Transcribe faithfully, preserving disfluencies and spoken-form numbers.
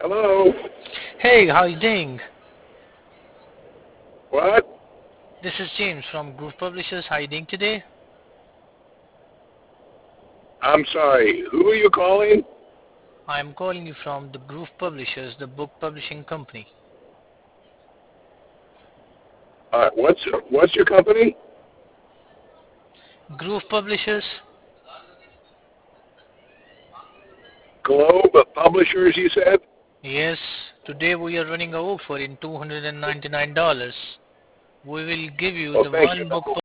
Hello? Hey, how you doing? What? This is James from Groove Publishers. How you doing today? I'm sorry. Who are you calling? I am calling you from the Groove Publishers, the book publishing company. Uh, what's what's your company? Groove Publishers? Globe Publishers, you said? Yes, today we are running a offer in two hundred ninety-nine dollars. We will give you Well, the thank one book you.